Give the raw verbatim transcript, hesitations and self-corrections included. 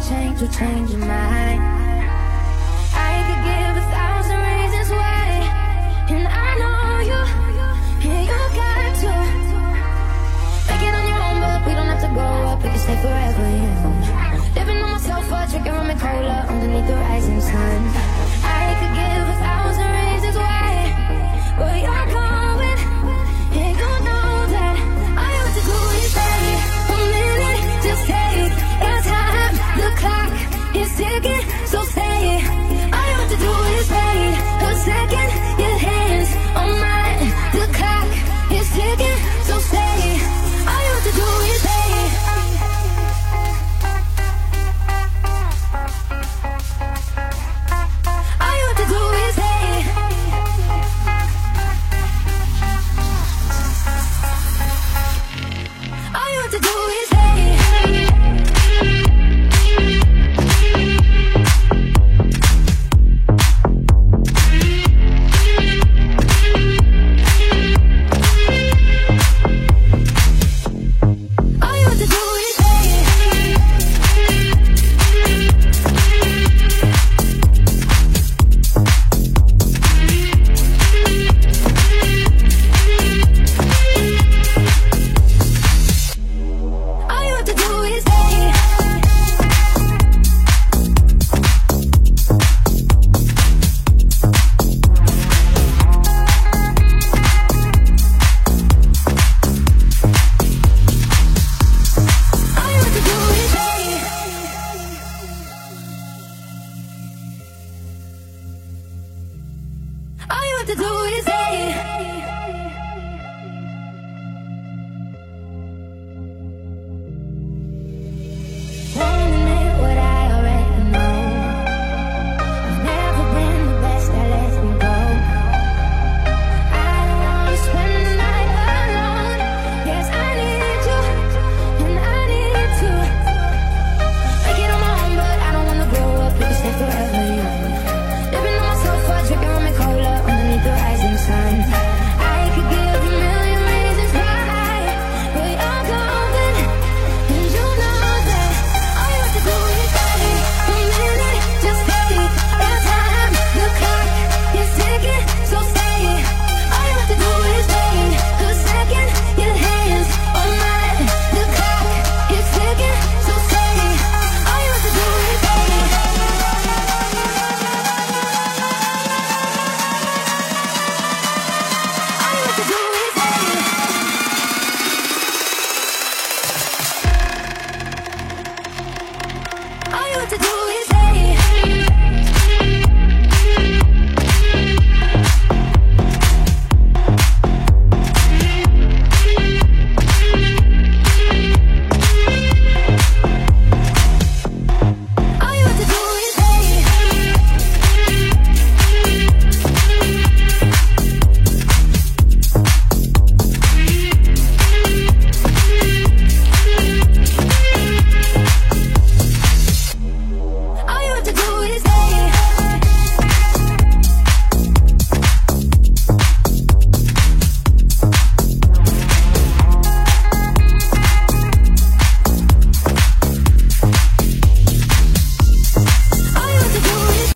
change to change your mind. I could give a thousand reasons why, and I know you, and you got to make it on your own, but we don't have to grow up, we can stay forever young. Living on my sofa, drinking rum and cola underneath the rising sun.